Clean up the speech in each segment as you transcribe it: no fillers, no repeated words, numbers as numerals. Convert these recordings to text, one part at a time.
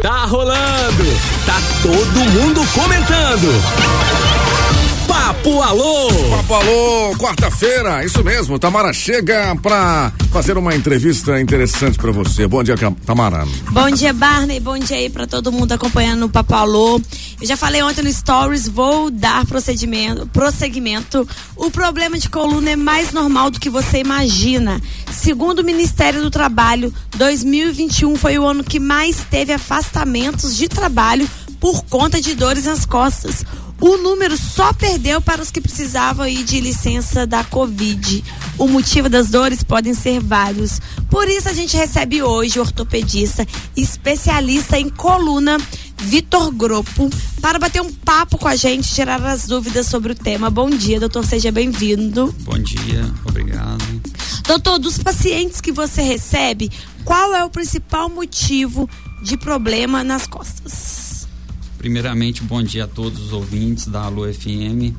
Tá rolando, tá todo mundo comentando. Papo Alô! Papo Alô, quarta-feira, isso mesmo, Tamara chega pra fazer uma entrevista interessante pra você. Bom dia, Tamara. Bom dia, Barney, bom dia aí pra todo mundo acompanhando o Papo Alô. Eu já falei ontem no Stories, vou dar prosseguimento. O problema de coluna é mais normal do que você imagina. Segundo o Ministério do Trabalho, 2021 foi o ano que mais teve afastamentos de trabalho por conta de dores nas costas. O número só perdeu para os que precisavam ir de licença da Covid. O motivo das dores podem ser vários. Por isso a gente recebe hoje o ortopedista especialista em coluna, Vitor Groppo, para bater um papo com a gente, tirar as dúvidas sobre o tema. Bom dia, doutor, seja bem-vindo. Bom dia, obrigado. Doutor, dos pacientes que você recebe, qual é o principal motivo de problema nas costas? Primeiramente, bom dia a todos os ouvintes da Alô FM.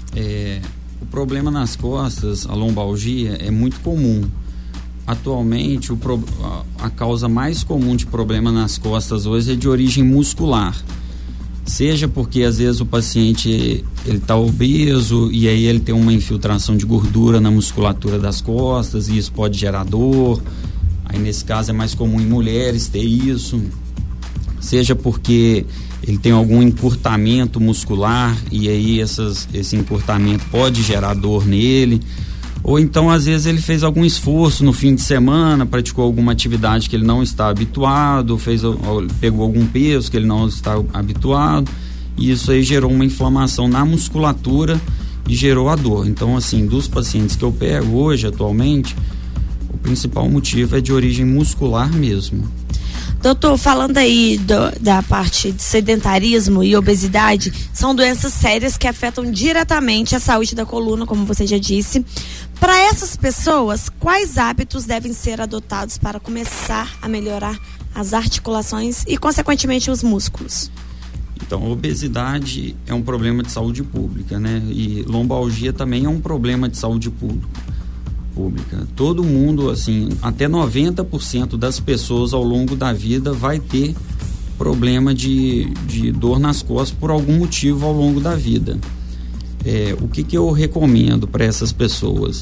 O problema nas costas, a lombalgia, é muito comum. Atualmente, a causa mais comum de problema nas costas hoje é de origem muscular. Seja porque às vezes o paciente ele está obeso e aí ele tem uma infiltração de gordura na musculatura das costas e isso pode gerar dor. Aí nesse caso é mais comum em mulheres ter isso. Seja porque ele tem algum encurtamento muscular e aí esse encurtamento pode gerar dor nele. Ou então, às vezes, ele fez algum esforço no fim de semana, praticou alguma atividade que ele não está habituado, pegou algum peso que ele não está habituado, e isso aí gerou uma inflamação na musculatura e gerou a dor. Então, assim, dos pacientes que eu pego hoje, atualmente, o principal motivo é de origem muscular mesmo. Doutor, falando aí da parte de sedentarismo e obesidade, são doenças sérias que afetam diretamente a saúde da coluna, como você já disse. Para essas pessoas, quais hábitos devem ser adotados para começar a melhorar as articulações e, consequentemente, os músculos? Então, a obesidade é um problema de saúde pública, né? E lombalgia também é um problema de saúde pública. Todo mundo, assim, até 90% das pessoas ao longo da vida vai ter problema de dor nas costas por algum motivo ao longo da vida. O que eu recomendo para essas pessoas?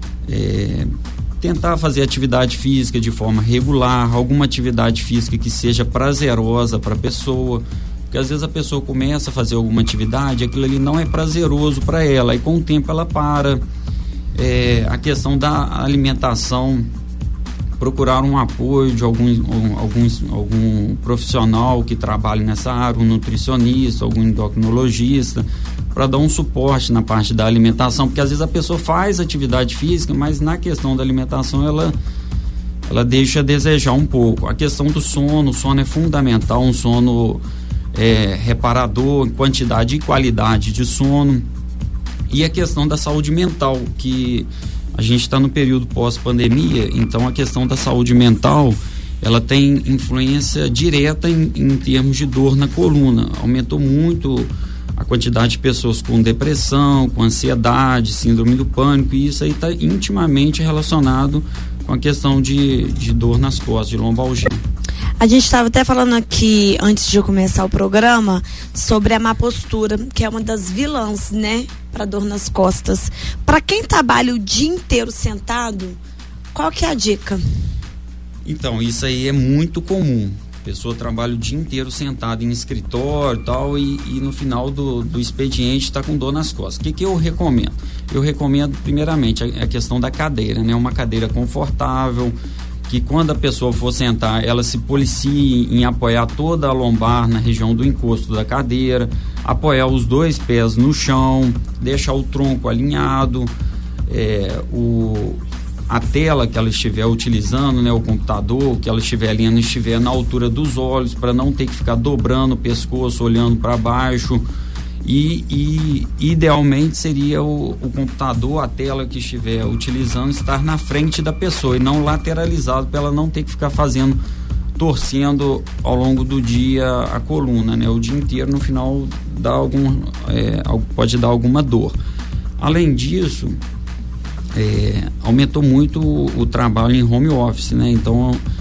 Tentar fazer atividade física de forma regular, alguma atividade física que seja prazerosa para a pessoa, porque às vezes a pessoa começa a fazer alguma atividade, aquilo ali não é prazeroso para ela, e com o tempo ela para. A questão da alimentação, procurar um apoio de algum profissional que trabalhe nessa área, um nutricionista, algum endocrinologista, para dar um suporte na parte da alimentação, porque às vezes a pessoa faz atividade física, mas na questão da alimentação ela deixa a desejar um pouco. A questão do sono, o sono é fundamental, um sono reparador, quantidade e qualidade de sono. E a questão da saúde mental, que a gente está no período pós-pandemia, então a questão da saúde mental, ela tem influência direta em termos de dor na coluna. Aumentou muito a quantidade de pessoas com depressão, com ansiedade, síndrome do pânico, e isso aí está intimamente relacionado com a questão de dor nas costas, de lombalgia. A gente estava até falando aqui, antes de eu começar o programa, sobre a má postura, que é uma das vilãs, né, para dor nas costas. Para quem trabalha o dia inteiro sentado, qual que é a dica? Então, isso aí é muito comum. A pessoa trabalha o dia inteiro sentada em escritório e tal, e no final do expediente está com dor nas costas. O que eu recomendo? Eu recomendo, primeiramente, a questão da cadeira, né? Uma cadeira confortável, que quando a pessoa for sentar, ela se policie em apoiar toda a lombar na região do encosto da cadeira, apoiar os dois pés no chão, deixar o tronco alinhado, a tela que ela estiver utilizando, né, o computador que ela estiver alinhando, estiver na altura dos olhos, para não ter que ficar dobrando o pescoço, olhando para baixo. E idealmente seria o computador, a tela que estiver utilizando, estar na frente da pessoa e não lateralizado, para ela não ter que ficar torcendo ao longo do dia a coluna, né? O dia inteiro, no final pode dar alguma dor. Além disso, aumentou muito o trabalho em home office, né? Então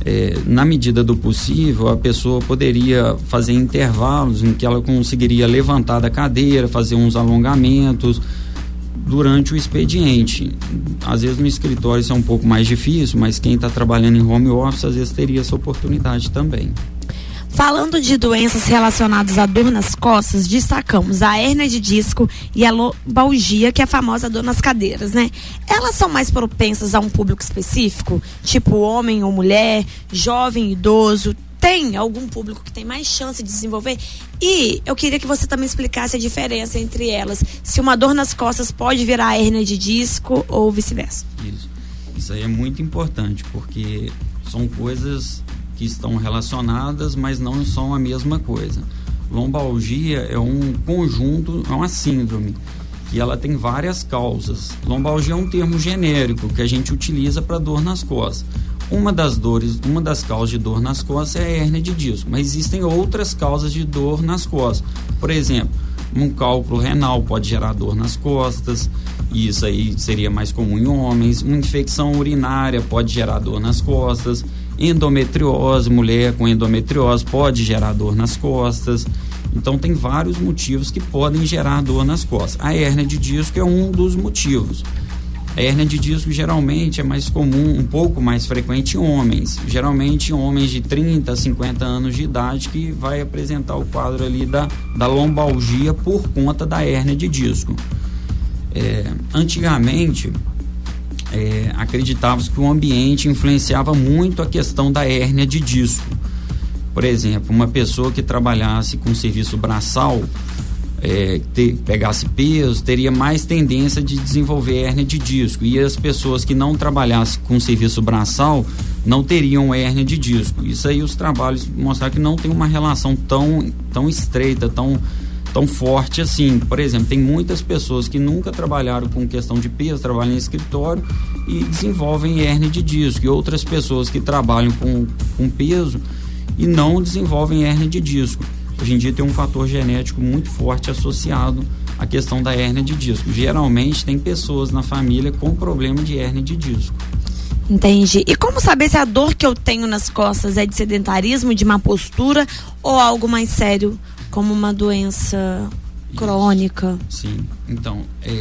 na medida do possível, a pessoa poderia fazer intervalos em que ela conseguiria levantar da cadeira, fazer uns alongamentos durante o expediente. Às vezes no escritório isso é um pouco mais difícil, mas quem está trabalhando em home office às vezes teria essa oportunidade também. Falando de doenças relacionadas à dor nas costas, destacamos a hérnia de disco e a lombalgia, que é a famosa dor nas cadeiras, né? Elas são mais propensas a um público específico? Tipo homem ou mulher, jovem, idoso? Tem algum público que tem mais chance de desenvolver? E eu queria que você também explicasse a diferença entre elas. Se uma dor nas costas pode virar hérnia de disco ou vice-versa. Isso aí é muito importante, porque são coisas que estão relacionadas, mas não são a mesma coisa. Lombalgia é um conjunto, é uma síndrome, que ela tem várias causas. Lombalgia é um termo genérico que a gente utiliza para dor nas costas. Uma das causas de dor nas costas é a hérnia de disco, mas existem outras causas de dor nas costas. Por exemplo, um cálculo renal pode gerar dor nas costas, e isso aí seria mais comum em homens. Uma infecção urinária pode gerar dor nas costas. Endometriose, mulher com endometriose pode gerar dor nas costas. Então tem vários motivos que podem gerar dor nas costas. A hérnia de disco é um dos motivos. A hérnia de disco geralmente é mais comum, um pouco mais frequente em homens. Geralmente em homens de 30 a 50 anos de idade, que vai apresentar o quadro ali da lombalgia por conta da hérnia de disco. Antigamente acreditava-se que o ambiente influenciava muito a questão da hérnia de disco. Por exemplo, uma pessoa que trabalhasse com serviço braçal, pegasse peso, teria mais tendência de desenvolver hérnia de disco, e as pessoas que não trabalhassem com serviço braçal não teriam hérnia de disco. Isso aí os trabalhos mostraram que não tem uma relação tão estreita, tão forte assim. Por exemplo, tem muitas pessoas que nunca trabalharam com questão de peso, trabalham em escritório e desenvolvem hérnia de disco, e outras pessoas que trabalham com peso e não desenvolvem hérnia de disco. Hoje em dia tem um fator genético muito forte associado à questão da hérnia de disco. Geralmente tem pessoas na família com problema de hérnia de disco. Entendi. E como saber se a dor que eu tenho nas costas é de sedentarismo, de má postura ou algo mais sério, como uma doença crônica? Sim. Então,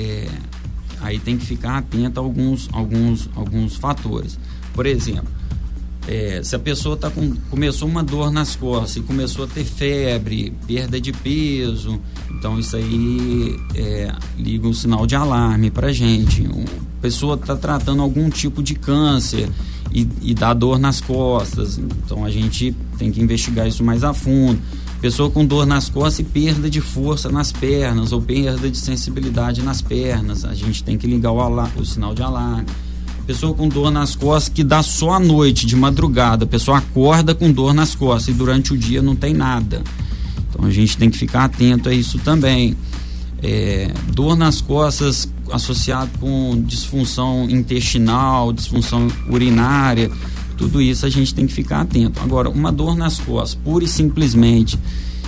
aí tem que ficar atento a alguns fatores. Por exemplo, se a pessoa começou uma dor nas costas e começou a ter febre, perda de peso, então isso aí liga um sinal de alarme pra gente. A pessoa está tratando algum tipo de câncer e dá dor nas costas, então a gente tem que investigar isso mais a fundo. Pessoa com dor nas costas e perda de força nas pernas ou perda de sensibilidade nas pernas, a gente tem que ligar o sinal de alarme. Pessoa com dor nas costas que dá só à noite, de madrugada, a pessoa acorda com dor nas costas e durante o dia não tem nada. Então a gente tem que ficar atento a isso também. Dor nas costas associado com disfunção intestinal, disfunção urinária, tudo isso a gente tem que ficar atento. Agora, uma dor nas costas, pura e simplesmente,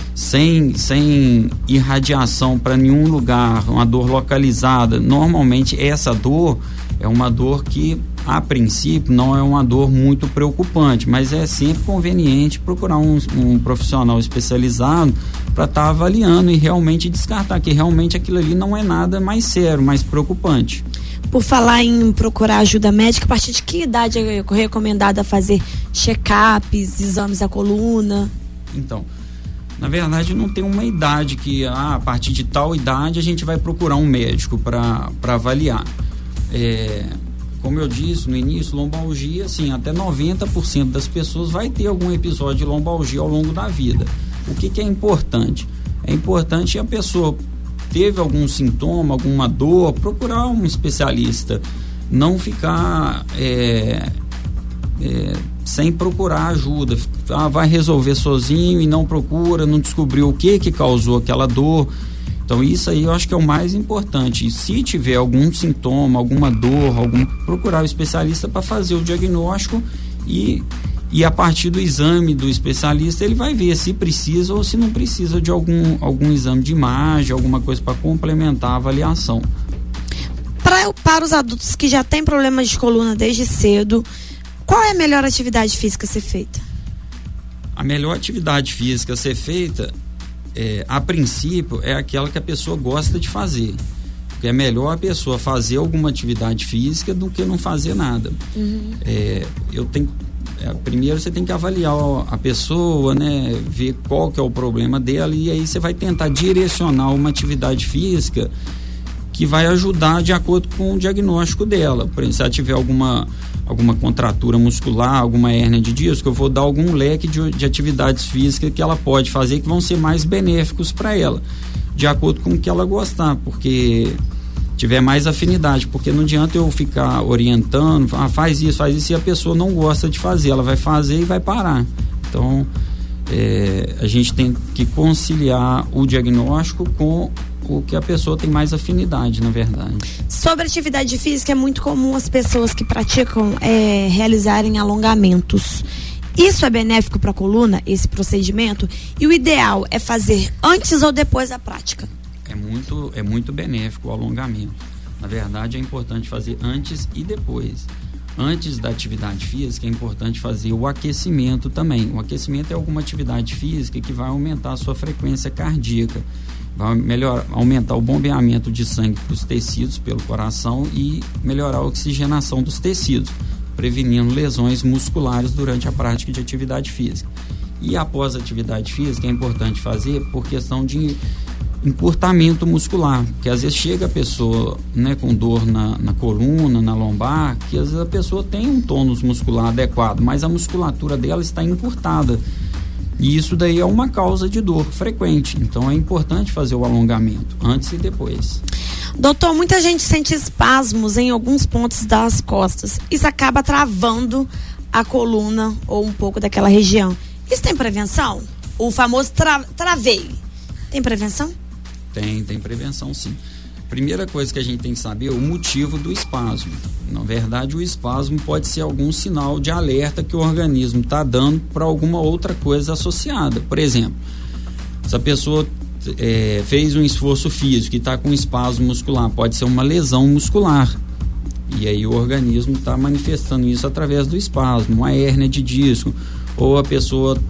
sem irradiação para nenhum lugar, uma dor localizada, normalmente essa dor é uma dor que, a princípio, não é uma dor muito preocupante, mas é sempre conveniente procurar um profissional especializado para estar avaliando e realmente descartar que realmente aquilo ali não é nada mais sério, mais preocupante. Por falar em procurar ajuda médica, a partir de que idade é recomendada fazer check-ups, exames da coluna? Então, na verdade não tem uma idade que a partir de tal idade a gente vai procurar um médico para avaliar. Como eu disse no início, lombalgia, assim, até 90% das pessoas vai ter algum episódio de lombalgia ao longo da vida. O que é importante? É importante a pessoa teve algum sintoma, alguma dor, procurar um especialista, não ficar sem procurar ajuda, vai resolver sozinho e não procura, não descobriu o que causou aquela dor. Então isso aí eu acho que é o mais importante. E se tiver algum sintoma, alguma dor, procurar o especialista para fazer o diagnóstico e a partir do exame do especialista ele vai ver se precisa ou se não precisa de algum exame de imagem, alguma coisa para complementar a avaliação. Para os adultos que já têm problemas de coluna desde cedo, Qual é a melhor atividade física a ser feita? A melhor atividade física a ser feita, a princípio, é aquela que a pessoa gosta de fazer. Porque é melhor a pessoa fazer alguma atividade física do que não fazer nada. Primeiro você tem que avaliar a pessoa, né? Ver qual que é o problema dela, e aí você vai tentar direcionar uma atividade física que vai ajudar de acordo com o diagnóstico dela. Por exemplo, se ela tiver alguma contratura muscular, alguma hérnia de disco, eu vou dar algum leque de atividades físicas que ela pode fazer que vão ser mais benéficos para ela, de acordo com o que ela gostar, porque tiver mais afinidade, porque não adianta eu ficar orientando, faz isso, e a pessoa não gosta de fazer, ela vai fazer e vai parar. Então, a gente tem que conciliar o diagnóstico com o que a pessoa tem mais afinidade, na verdade. Sobre atividade física, é muito comum as pessoas que praticam realizarem alongamentos. Isso é benéfico para a coluna, esse procedimento? E o ideal é fazer antes ou depois da prática? É muito benéfico o alongamento. Na verdade, é importante fazer antes e depois. Antes da atividade física, é importante fazer o aquecimento também. O aquecimento é alguma atividade física que vai aumentar a sua frequência cardíaca, vai aumentar o bombeamento de sangue para os tecidos pelo coração e melhorar a oxigenação dos tecidos, prevenindo lesões musculares durante a prática de atividade física. E após a atividade física, é importante fazer por questão de encurtamento muscular, porque às vezes chega a pessoa, né, com dor na coluna, na lombar, que às vezes a pessoa tem um tônus muscular adequado, mas a musculatura dela está encurtada, e isso daí é uma causa de dor frequente. Então é importante fazer o alongamento antes e depois. Doutor, muita gente sente espasmos em alguns pontos das costas. Isso acaba travando a coluna ou um pouco daquela região. Isso tem prevenção? O famoso travei. Tem prevenção? Tem prevenção, sim. Primeira coisa que a gente tem que saber é o motivo do espasmo. Na verdade, o espasmo pode ser algum sinal de alerta que o organismo está dando para alguma outra coisa associada. Por exemplo, se a pessoa fez um esforço físico e está com espasmo muscular, pode ser uma lesão muscular. E aí o organismo está manifestando isso através do espasmo, uma hérnia de disco, ou a pessoa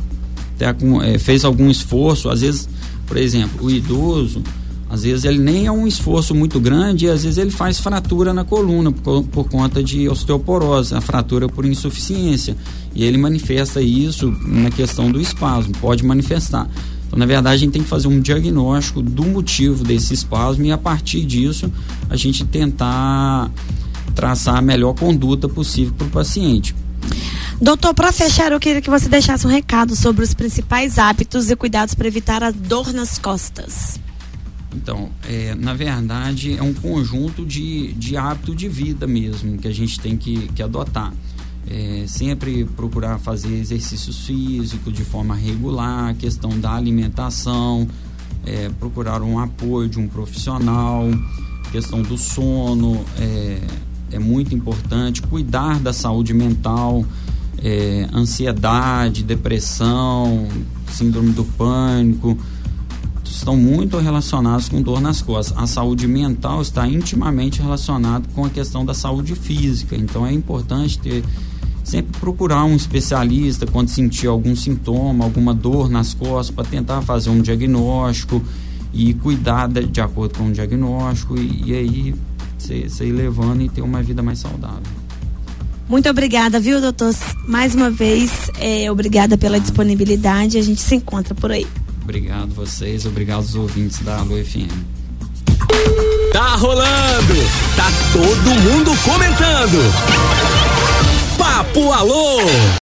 fez algum esforço, às vezes, por exemplo, o idoso, às vezes ele nem é um esforço muito grande e às vezes ele faz fratura na coluna por conta de osteoporose, a fratura por insuficiência, e ele manifesta isso na questão do espasmo, pode manifestar. Então, na verdade, a gente tem que fazer um diagnóstico do motivo desse espasmo e a partir disso a gente tentar traçar a melhor conduta possível para o paciente. Doutor, para fechar, eu queria que você deixasse um recado sobre os principais hábitos e cuidados para evitar a dor nas costas. Então, na verdade, é um conjunto de hábito de vida mesmo que a gente tem que adotar. Sempre procurar fazer exercícios físicos de forma regular, questão da alimentação, procurar um apoio de um profissional, questão do sono, é muito importante, cuidar da saúde mental, ansiedade, depressão, síndrome do pânico, estão muito relacionados com dor nas costas. A saúde mental está intimamente relacionada com a questão da saúde física, então é importante sempre procurar um especialista quando sentir algum sintoma, alguma dor nas costas, para tentar fazer um diagnóstico e cuidar de acordo com o diagnóstico e aí você ir levando e ter uma vida mais saudável. Muito obrigada, viu, doutor? Mais uma vez, obrigada pela disponibilidade. A gente se encontra por aí. Obrigado vocês, obrigado aos ouvintes da Alô FM. Tá rolando, tá todo mundo comentando.